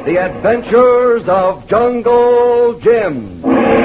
The Adventures of Jungle Jim.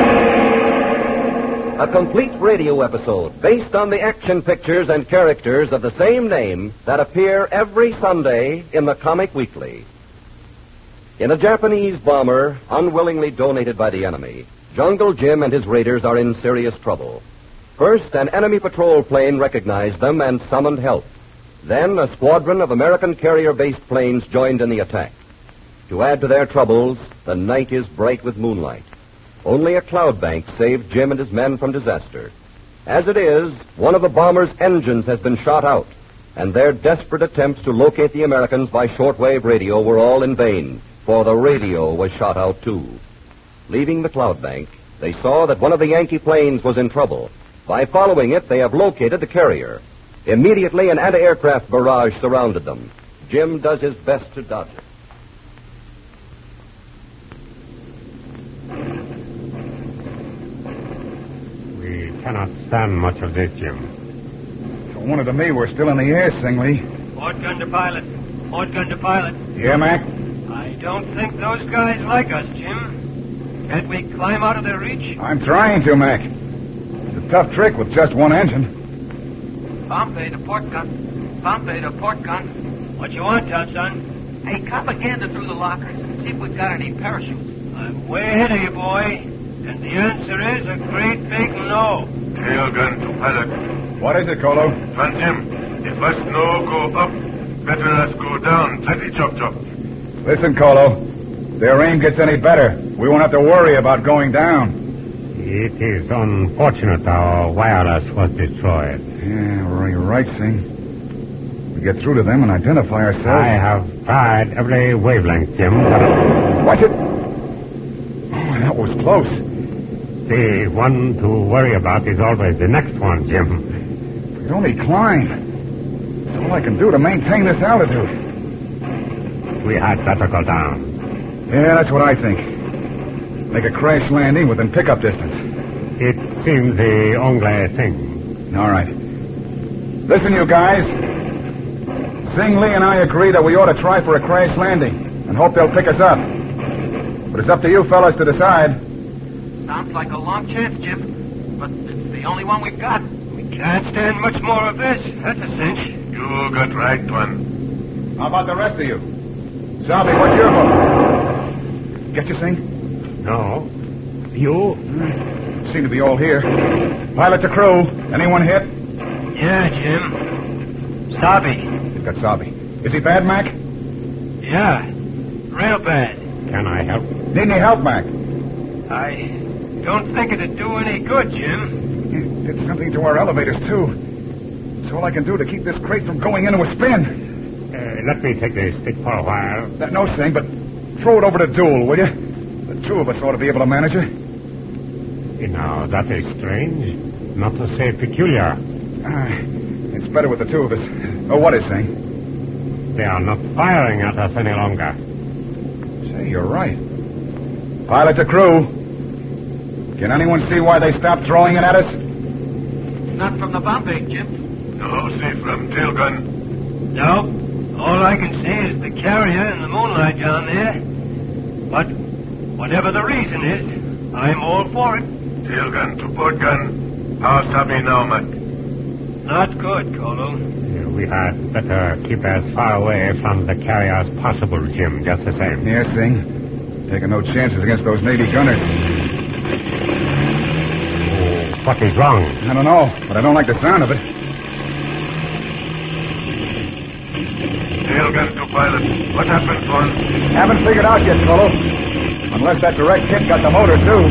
A complete radio episode based on the action pictures and characters of the same name that appear every Sunday in the Comic Weekly. In a Japanese bomber unwillingly donated by the enemy, Jungle Jim and his raiders are in serious trouble. First, an enemy patrol plane recognized them and summoned help. Then, a squadron of American carrier-based planes joined in the attack. To add to their troubles, the night is bright with moonlight. Only a cloud bank saved Jim and his men from disaster. As it is, one of the bomber's engines has been shot out, and their desperate attempts to locate the Americans by shortwave radio were all in vain, for the radio was shot out too. Leaving the cloud bank, they saw that one of the Yankee planes was in trouble. By following it, they have located the carrier. Immediately, an anti-aircraft barrage surrounded them. Jim does his best to dodge it. We cannot stand much of this, Jim. So one of the me, we're still in the air, Singley. Port gun to pilot. Port gun to pilot. Yeah, Mac? I don't think those guys like us, Jim. Can't we climb out of their reach? I'm trying to, Mac. It's a tough trick with just one engine. Pompey to port gun. Pompey to port gun. What you want, Thompson? Hey, cop a gander through the lockers and see if we've got any parachutes. I'm way ahead of you, boy. And the answer is a great big no. Tail gun to pilot. What is it, Colo? Van Jim, if us no go up, better us go down. Tightly chop chop. Listen, Colo. If their aim gets any better, we won't have to worry about going down. It is unfortunate our wireless was destroyed. Yeah, you're right, Sing. We get through to them and identify ourselves. I have tried every wavelength, Jim. Watch it. Oh, that was close. The one to worry about is always the next one, Jim. We can only climb. That's all I can do to maintain this altitude. We had better go down. Yeah, that's what I think. Make a crash landing within pickup distance. It seems the only thing. All right. Listen, you guys. Sing Lee and I agree that we ought to try for a crash landing and hope they'll pick us up. But it's up to you fellas to decide. Sounds like a long chance, Jim. But it's the only one we've got. We can't stand much more of this. That's a cinch. You got right, one. How about the rest of you? Zombie, what's your vote? Get you, Sing? No. You? Seem to be all here. Pilot to crew. Anyone hit? Yeah, Jim. Sabi. You've got Sabi. Is he bad, Mac? Yeah. Real bad. Can I help? Need any help, Mac? I don't think it'd do any good, Jim. He did something to our elevators, too. It's all I can do to keep this crate from going into a spin. Let me take the stick for a while. No, Sing, but throw it over to Duel, will you? The two of us ought to be able to manage it. Now, that is strange. Not to say peculiar. It's better with the two of us. Oh, what is, Sing? They are not firing at us any longer. Say, you're right. Pilot to crew. Can anyone see why they stopped throwing it at us? Not from the bomb bank, Jim. No, see from tail gun. No. All I can see is the carrier in the moonlight down there. But whatever the reason is, I'm all for it. Tail gun to port gun. How's Sabi now, Mac? Not good, Colo. We had better keep as far away from the carrier as possible, Jim, just the same. Yes, Sing. Taking no chances against those Navy gunners. Oh, what is wrong? I don't know, but I don't like the sound of it. Tail gun to pilot. What happened, Swan? Haven't figured out yet, Colo. Unless that direct hit got the motor, too.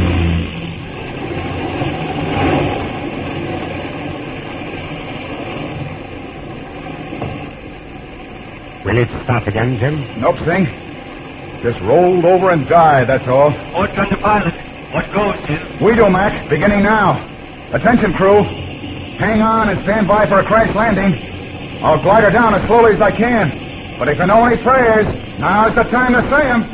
Will it start again, Jim? Nope, Sing. Just rolled over and died, that's all. Port gun to pilot. What goes, Jim? We do, Mac. Beginning now. Attention, crew. Hang on and stand by for a crash landing. I'll glide her down as slowly as I can. But if you know any prayers, now's the time to say them.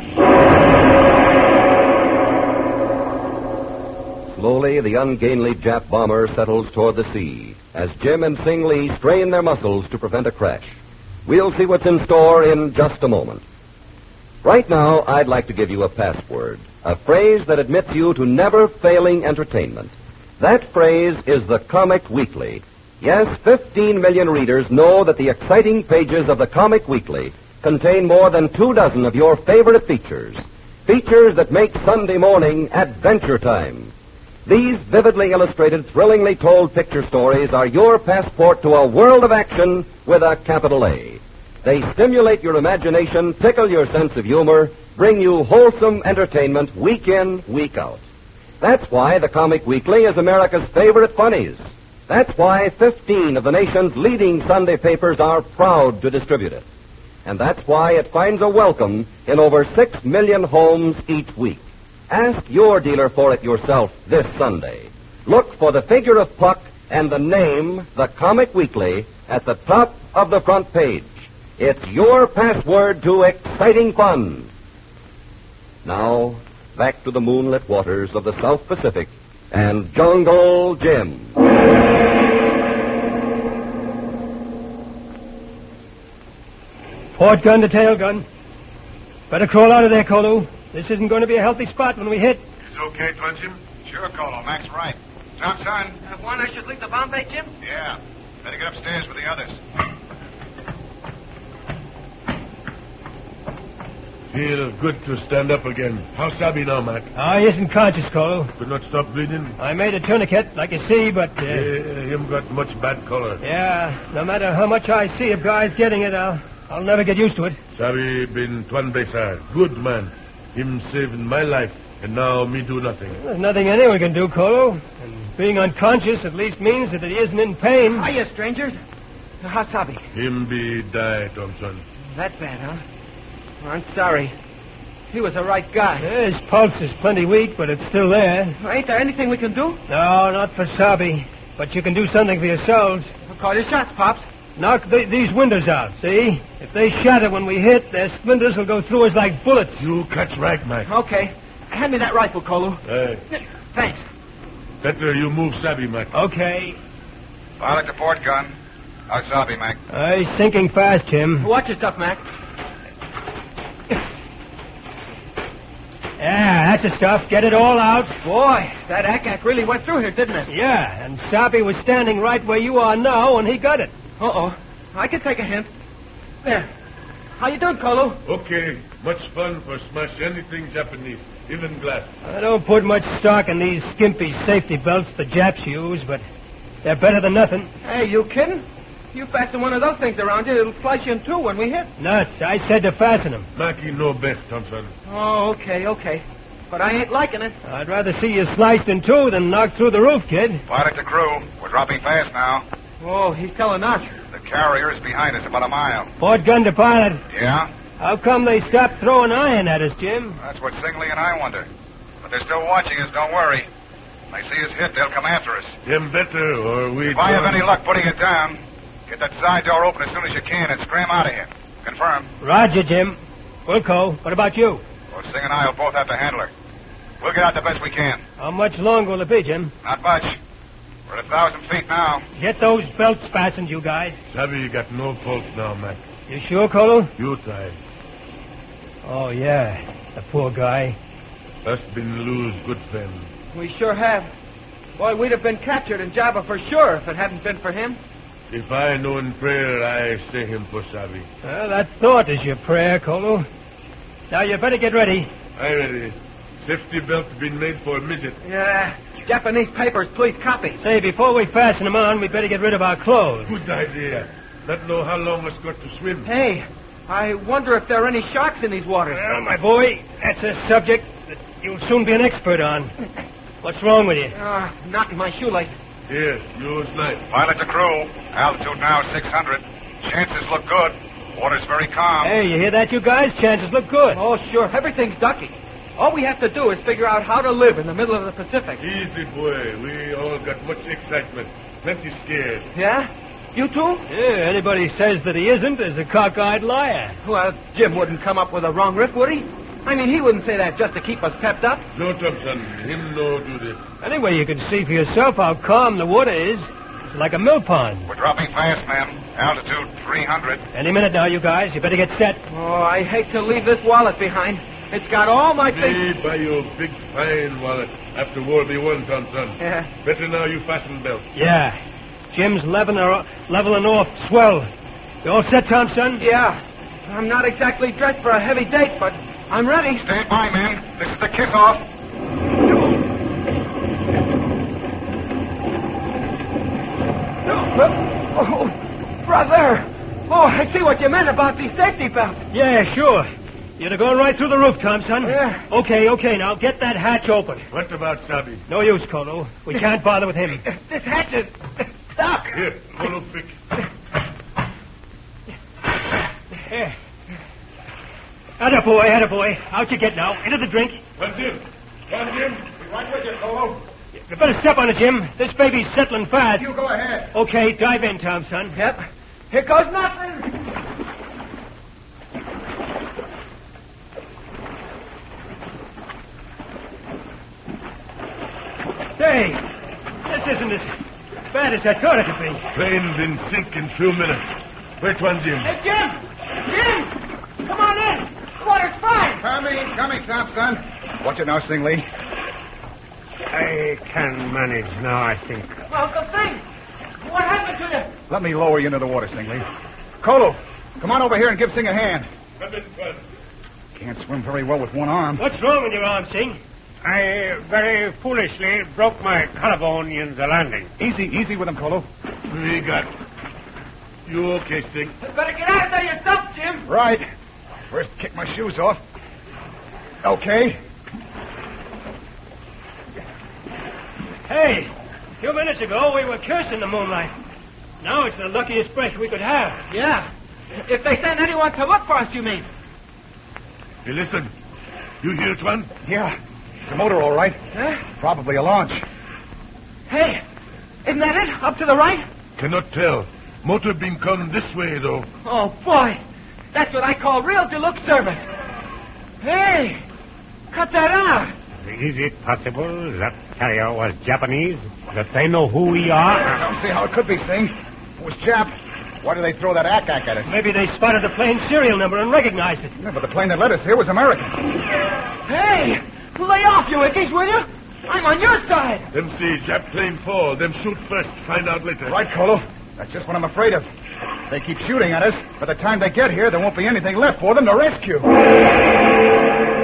Slowly, the ungainly Jap bomber settles toward the sea as Jim and Sing Lee strain their muscles to prevent a crash. We'll see what's in store in just a moment. Right now, I'd like to give you a password, a phrase that admits you to never-failing entertainment. That phrase is the Comic Weekly. Yes, 15 million readers know that the exciting pages of the Comic Weekly contain more than 24 of your favorite features. Features that make Sunday morning adventure time. These vividly illustrated, thrillingly told picture stories are your passport to a world of action with a capital A. They stimulate your imagination, tickle your sense of humor, bring you wholesome entertainment week in, week out. That's why the Comic Weekly is America's favorite funnies. That's why 15 of the nation's leading Sunday papers are proud to distribute it. And that's why it finds a welcome in over 6 million homes each week. Ask your dealer for it yourself this Sunday. Look for the figure of Puck and the name, the Comic Weekly, at the top of the front page. It's your password to exciting fun. Now, back to the moonlit waters of the South Pacific and Jungle Jim. Port gun to tail gun. Better crawl out of there, Kolu. This isn't going to be a healthy spot when we hit. Is okay, Twin Jim? Sure, Colo. Mac's right. Tom, son. One I should leave the Bombay, Jim? Yeah. Better get upstairs with the others. Feel good to stand up again. How's Sabi now, Mac? He isn't conscious, Kolu. Could not stop bleeding? I made a tourniquet, like you see, but... Him got much bad color. Yeah, no matter how much I see of guys getting it, I'll never get used to it. Sabi been Tuan Besar. Good man. Him saving my life, and now me do nothing. There's nothing anyone can do, Kolu. And being unconscious at least means that he isn't in pain. Hiya, strangers. How's Sabi? Him be die, Thompson. That bad, huh? Well, I'm sorry. He was the right guy. Yeah, his pulse is plenty weak, but it's still there. Ain't there anything we can do? No, not for Sabi. But you can do something for yourselves. We'll call your shots, Pops. Knock these windows out, see? If they shatter when we hit, their splinters will go through us like bullets. You catch right, Mac. Okay. Hand me that rifle, Kolu. Thanks. Better you move Sabi, Mac. Okay. Pilot to port gun. How's Sabi, Mac? He's sinking fast, Jim. Watch yourself, Mac. Yeah, that's the stuff. Get it all out. Boy, that ack really went through here, didn't it? Yeah, and Sabi was standing right where you are now, and he got it. Uh-oh. I can take a hint. There. How you doing, Kolu? Okay. Much fun for smash anything Japanese, even glass. I don't put much stock in these skimpy safety belts the Japs use, but they're better than nothing. Hey, you kidding? You fasten one of those things around you, it'll slice you in two when we hit. Nuts. I said to fasten them. Mackie know best, Thompson. Oh, okay. But I ain't liking it. I'd rather see you sliced in two than knocked through the roof, kid. Pilot to crew. We're dropping fast now. Oh, he's telling us. The carrier is behind us about a mile. Port gun to pilot. Yeah? How come they stopped throwing iron at us, Jim? That's what Singley and I wonder. But they're still watching us, don't worry. When they see us hit, they'll come after us. Him better, or we... If I have any luck putting it down, get that side door open as soon as you can and scram out of here. Confirm. Roger, Jim. Wilco, what about you? Well, Sing and I will both have to handle her. We'll get out the best we can. How much longer will it be, Jim? Not much. We're at 1,000 feet now. Get those belts fastened, you guys. Sabi got no pulse now, Mac. You sure, Kolu? You tied. Oh, yeah. The poor guy. Us been lose good friend. We sure have. Boy, we'd have been captured in Java for sure if it hadn't been for him. If I know in prayer, I say him for Sabi. Well, that thought is your prayer, Kolu. Now, you better get ready. I ready. Safety belt been made for a midget. Yeah. Japanese papers, please copy. Say, before we fasten them on, we better get rid of our clothes. Good idea. Not know how long us got to swim. Hey, I wonder if there are any sharks in these waters. Well, my boy, that's a subject that you'll soon be an expert on. What's wrong with you? Knocking my shoelace. Here, use knife. Pilot to crew. Altitude now 600. Chances look good. Water's very calm. Hey, you hear that, you guys? Chances look good. Oh, sure. Everything's ducky. All we have to do is figure out how to live in the middle of the Pacific. Easy, boy. We all got much excitement. Plenty scared. Yeah? You too? Yeah, anybody says that he isn't is a cockeyed liar. Well, Jim wouldn't come up with a wrong riff, would he? I mean, he wouldn't say that just to keep us pepped up. No, Thompson. Him no do this. Anyway, you can see for yourself how calm the water is. like a mill pond. We're dropping fast, man. Altitude 300. Any minute now, you guys. You better get set. Oh, I hate to leave this wallet behind. It's got all my things. Me buy you a big, fine wallet after War be won, Thompson. Yeah. Better now you fasten belt. Yeah. Jim's leveling off swell. You all set, Thompson? Yeah. I'm not exactly dressed for a heavy date, but I'm ready. Stand by, men. This is the kick-off. Oh, brother. Oh, I see what you meant about these safety belts. Yeah, sure. You're going right through the roof, Thompson. Yeah. Okay, now get that hatch open. What about Sabi? No use, Colo. We can't bother with him. This hatch is stuck. Here, follow fix. Here. Atta boy. Out you get now. Into the drink. Come, Jim. Right with you, Colo. You better step on it, Jim. This baby's settling fast. You go ahead. Okay, dive in, Thompson. Yep. Here goes nothing. Say, this isn't as bad as I thought it could be. Plane been sink in few minutes. Wait one, Jim. Hey, Jim! Come on in. The water's fine. Coming, Thompson. Watch it now, Singley. I can manage now, I think. Well, the thing. What happened to you? Let me lower you into the water, Singley. Colo, come on over here and give Sing a hand. Come in front. Can't swim very well with one arm. What's wrong with your arm, Sing? I very foolishly broke my collarbone in the landing. Easy with him, Colo. We got. You okay, Sting? You better get out of there yourself, Jim. Right. First, kick my shoes off. Okay. Hey, a few minutes ago we were cursing the moonlight. Now it's the luckiest breath we could have. Yeah. If they send anyone to look for us, you mean? Hey, listen. You hear it, one? Yeah. It's a motor, all right. Huh? Probably a launch. Hey, isn't that it? Up to the right? Cannot tell. Motor been come this way, though. Oh, boy. That's what I call real deluxe service. Hey, cut that out. Is it possible that carrier was Japanese? That they know who we are? I don't see how it could be, Sing. If it was Jap, why did they throw that ack at us? Maybe they spotted the plane's serial number and recognized it. Yeah, but the plane that led us here was American. Hey, lay off, you Ickies, will you? I'm on your side. Them see Jap plane fall. Them shoot first. Find out later. Right, Colo. That's just what I'm afraid of. They keep shooting at us. By the time they get here, there won't be anything left for them to rescue.